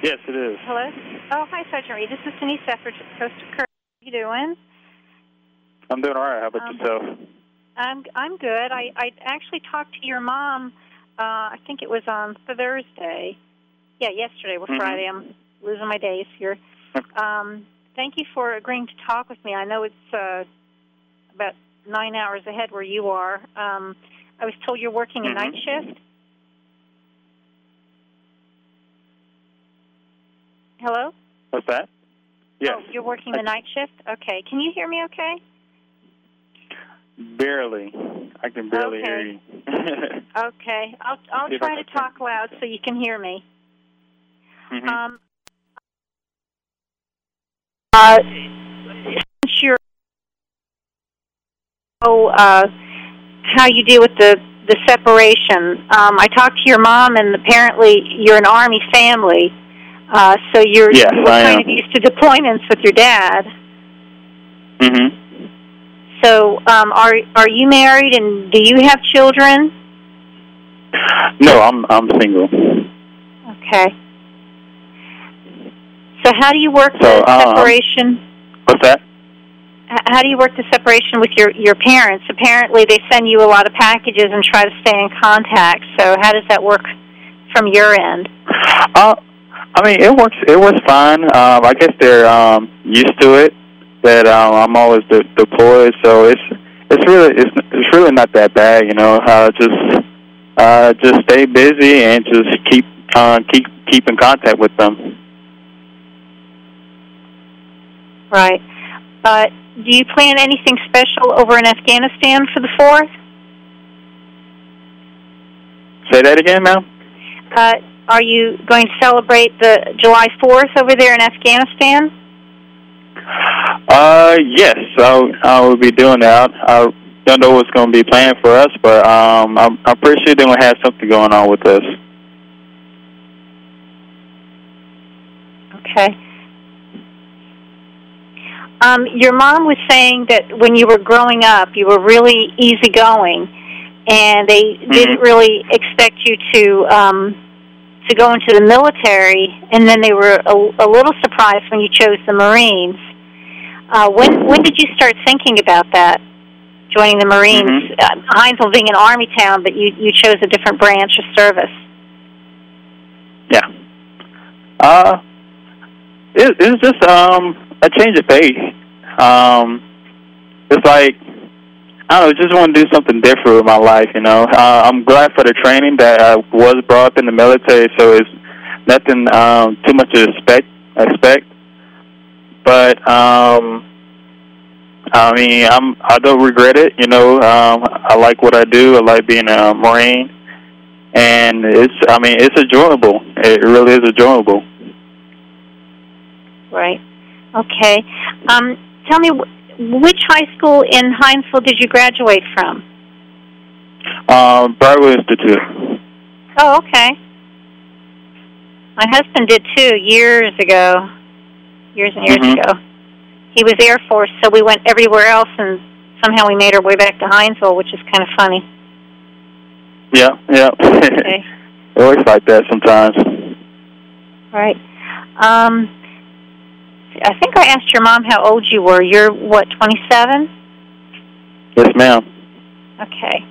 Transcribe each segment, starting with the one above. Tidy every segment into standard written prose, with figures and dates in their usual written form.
Yes, it is. Hello? Oh, hi, Sergeant Reed. This is Denise Efford, Coast to Coast. How you doing? I'm doing all right. How about yourself? I'm good. I actually talked to your mom, I think it was on Thursday. Yeah, yesterday was Friday. I'm losing my days here. Thank you for agreeing to talk with me. I know it's about 9 hours ahead where you are. I was told you're working a night shift. Hello? What's that? Yes. Oh, you're working the night shift? Okay. Can you hear me okay? Barely. I can barely hear you. Okay. I'll try to talk loud so you can hear me. Since you're how you deal with the separation. I talked to your mom, and apparently you're an Army family. So you were kind of used to deployments with your dad. So are you married, and do you have children? No, I'm single. Okay. So how do you work the separation? What's that? How do you work the separation with your parents? Apparently they send you a lot of packages and try to stay in contact. So how does that work from your end? I mean, it works fine. I guess they're used to it. That I'm always deployed, so it's really not that bad, you know. Just stay busy and just keep in contact with them. Right. Do you plan anything special over in Afghanistan for the 4th? Say that again, ma'am. Are you going to celebrate the July 4th over there in Afghanistan? Yes, I will be doing that. I don't know what's going to be planned for us, but I'm pretty sure they're going to have something going on with us. Okay. Your mom was saying that when you were growing up, you were really easygoing, and they didn't really expect you to go into the military, and then they were a little surprised when you chose the Marines. When did you start thinking about that, joining the Marines? Hinesville being an Army town, but you chose a different branch of service. Yeah. It's just a change of pace. It's like, I don't know, just want to do something different with my life, you know. I'm glad for the training that I was brought up in the military, so it's nothing too much to expect. But I mean, I don't regret it, you know. I like what I do. I like being a Marine, and it's enjoyable. It really is enjoyable. Right. Okay. Tell me, which high school in Hinesville did you graduate from? Bravo Institute. Oh, okay. My husband did too, years and years ago. He was Air Force, so we went everywhere else, and somehow we made our way back to Hinesville, which is kind of funny. Yeah. Okay. It works like that sometimes. Right. I think I asked your mom how old you were. You're, what, 27? Yes, ma'am. Okay.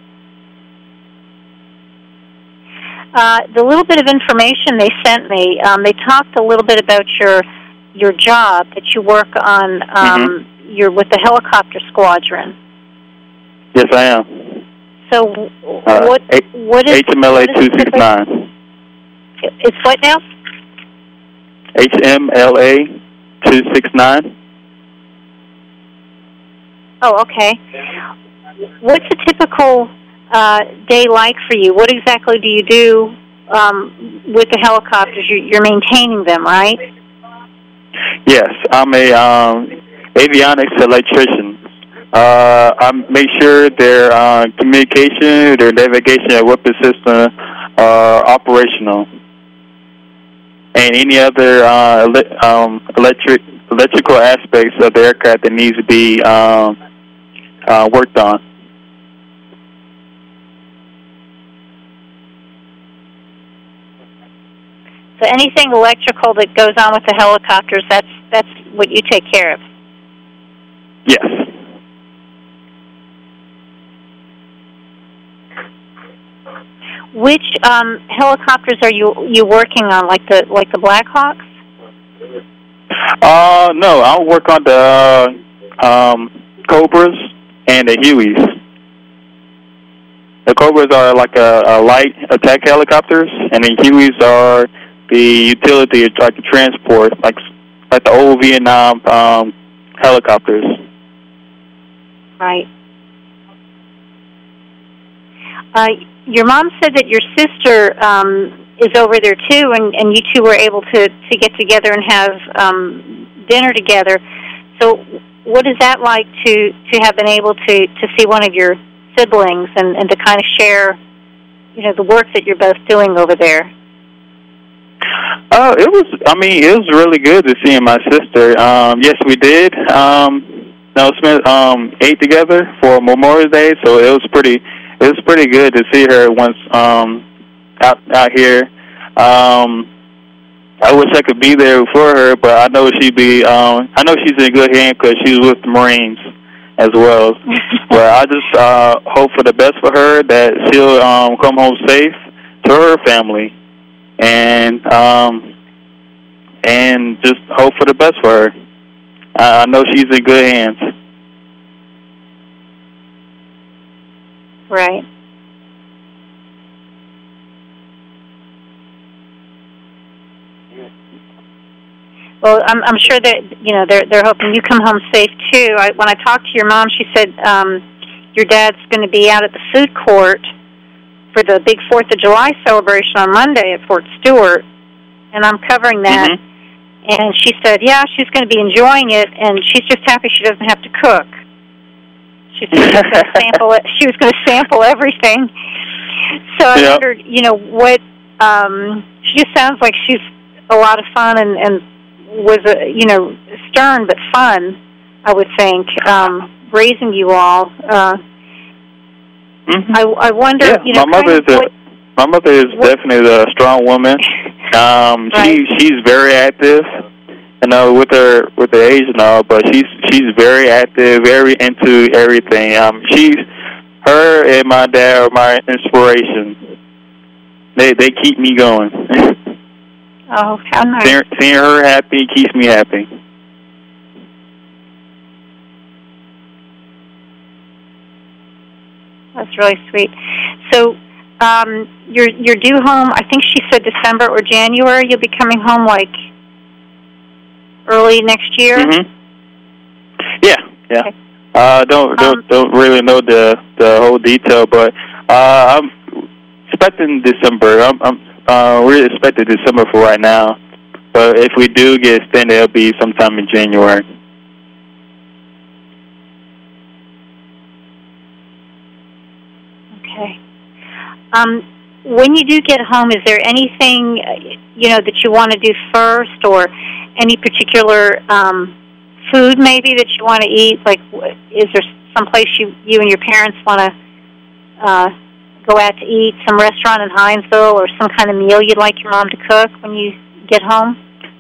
The little bit of information they sent me, they talked a little bit about your job, that you work on, you're with the helicopter squadron. Yes, I am. So what is... HMLA 269. It's what now? HMLA 269. Oh, okay. What's a typical day like for you? What exactly do you do with the helicopters? You're maintaining them, right? Yes, I'm a avionics electrician. I make sure their communication, their navigation, and weapon system are operational, and any other electrical aspects of the aircraft that needs to be worked on. So anything electrical that goes on with the helicopters, that's what you take care of. Yes. Which helicopters are you working on? Like the Blackhawks? No, I'll work on the Cobras and the Hueys. The Cobras are like a light attack helicopters, and the Hueys are the utility, like the transport, like the old Vietnam helicopters. Right. Your mom said that your sister is over there too, and you two were able to get together and have dinner together. So, what is that like to have been able to see one of your siblings and to kind of share, the work that you're both doing over there? It was really good to see my sister. Yes, we did. Ate together for Memorial Day, so it was pretty good to see her once out here. I wish I could be there for her, but I know she's in good hands because she's with the Marines as well. But I just hope for the best for her, that she'll come home safe to her family, and just hope for the best for her. I know she's in good hands. Right. Well, I'm sure that they're hoping you come home safe too. When I talked to your mom, she said your dad's going to be out at the food court for the big 4th of July celebration on Monday at Fort Stewart, and I'm covering that. Mm-hmm. And she said, yeah, she's going to be enjoying it, and she's just happy she doesn't have to cook. She said she was going to sample it. She was going to sample everything. So I wondered, what? She just sounds like she's a lot of fun and was stern but fun. I would think raising you all. Mm-hmm. I wonder. Yeah, my mother is definitely a strong woman. Right. She's very active. With her age and all, but she's very active, very into everything. Her and my dad are my inspiration. They keep me going. Oh, how nice! Seeing her happy keeps me happy. That's really sweet. So, you're due home. I think she said December or January. You'll be coming home like early next year. Mm-hmm. Yeah. Okay. Don't really know the whole detail, but I'm expecting December. I'm really expecting December for right now. But if we do get extended, it'll be sometime in January. Okay. When you do get home, is there anything that you want to do first, or any particular food maybe that you want to eat? Like, is there some place you and your parents want to go out to eat? Some restaurant in Hinesville, or some kind of meal you'd like your mom to cook when you get home?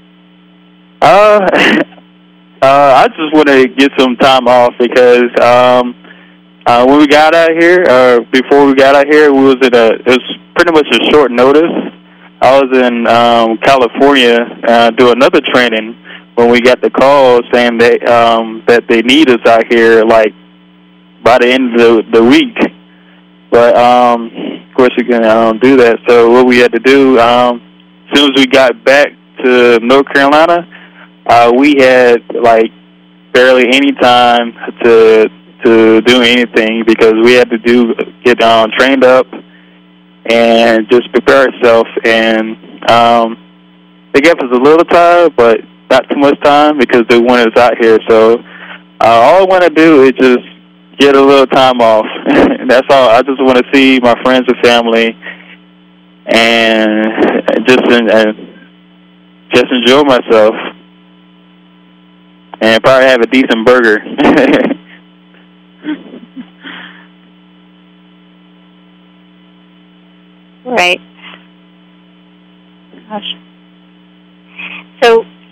I just want to get some time off because when we got out here, before we got out here, it was pretty much a short notice. I was in California doing another training when we got the call saying that they need us out here like by the end of the week. But of course we can do that. So what we had to do, as soon as we got back to North Carolina, we had like barely any time to do anything because we had to get trained up and just prepare ourselves. And they gave us a little time, but not too much time because they wanted us out here. So all I want to do is just get a little time off. That's all. I just want to see my friends and family and just enjoy myself and probably have a decent burger. Right. Gosh.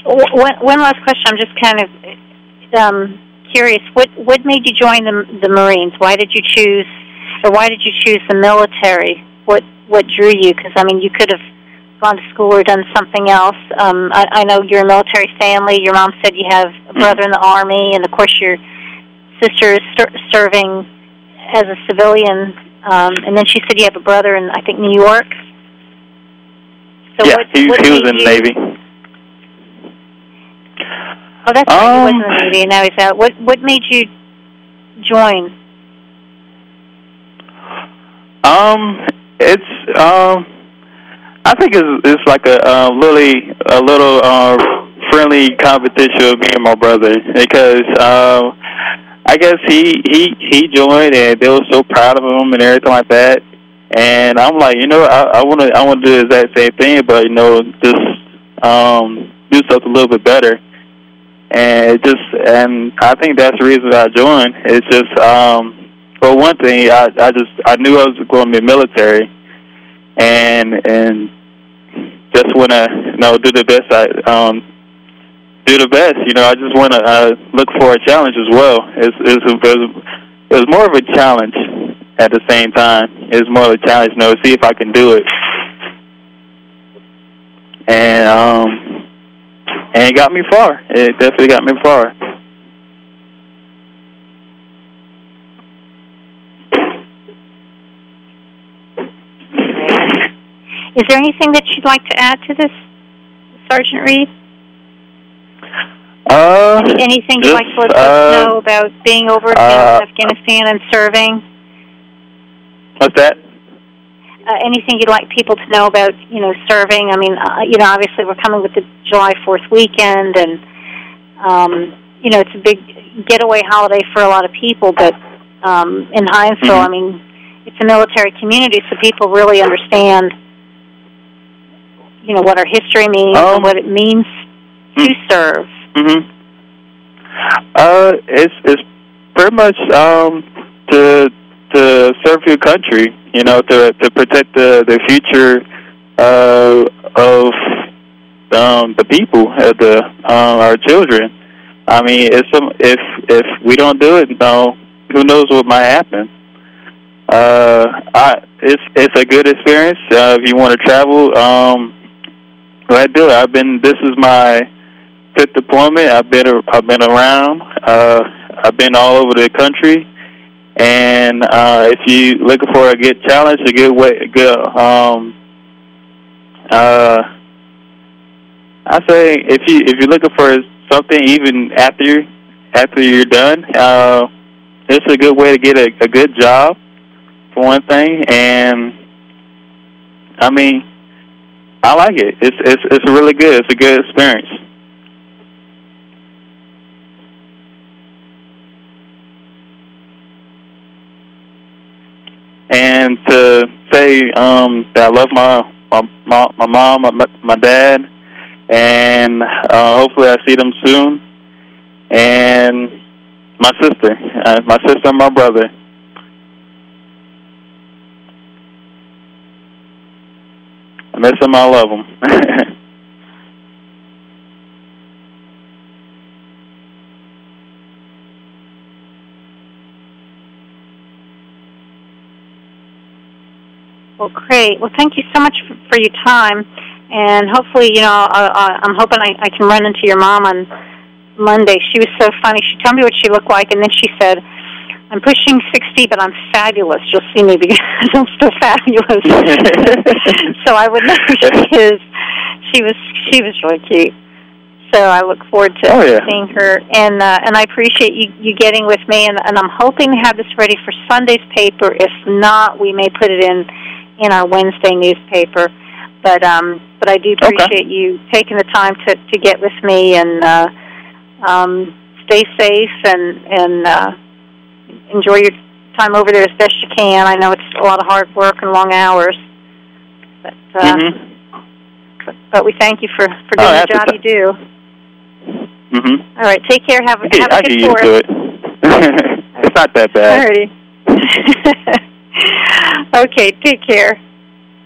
One last question. I'm just kind of curious. What made you join the Marines? Why did you choose the military? What drew you? Because I mean, you could have gone to school or done something else. I know you're a military family. Your mom said you have a brother in the Army, and of course your sister is serving as a civilian. And then she said you have a brother in, I think, New York. So yeah, what he was in the Navy. Oh, that's right. He was in the Navy, and now he's out. What made you join? I think it's like a little friendly competition with me and my brother, because I guess he joined and they were so proud of him and everything like that. And I'm like, I want to do the exact same thing, but just do something a little bit better. And I think that's the reason I joined. It's just for one thing, I knew I was going to be military, and just want to do the best. Do the best. I just want to look for a challenge as well. It was more of a challenge at the same time. It was more of a challenge, see if I can do it. And it got me far. It definitely got me far. Is there anything that you'd like to add to this, Sergeant Reed? Anything you'd like to let us know about being over in Afghanistan and serving? What's that? Anything you'd like people to know about, serving? I mean, obviously we're coming with the July 4th weekend, and, it's a big getaway holiday for a lot of people, but in Hinesville, I mean, it's a military community, so people really understand, what our history means and what it means to serve. Mm-hmm. It's pretty much to serve your country, to protect the future of the people, our children. I mean, if we don't do it, who knows what might happen. It's a good experience. If you want to travel, go ahead, do it. This is my 5th deployment. I've been around. I've been all over the country. And if you're looking for a good challenge, a good way, I say if you're looking for something even after you're done, it's a good way to get a good job for one thing. And I mean, I like it. It's really good. It's a good experience. And to say that I love my mom, my dad, and hopefully I see them soon, and my sister and my brother. I miss them. I love them. Well, great. Well, thank you so much for your time, and hopefully, I'm hoping I can run into your mom on Monday. She was so funny. She told me what she looked like, and then she said, "I'm pushing 60, but I'm fabulous. You'll see me because I'm still fabulous." So I would know who she is. She was really cute. So I look forward to seeing her, and I appreciate you getting with me, and I'm hoping to have this ready for Sunday's paper. If not, we may put it in our Wednesday newspaper. But I do appreciate you taking the time to get with me, and stay safe and enjoy your time over there as best you can. I know it's a lot of hard work and long hours, but we thank you for doing the job you do. Mm-hmm. All right, take care. Have a good I get used to it. It's not that bad. Alrighty. Okay, take care.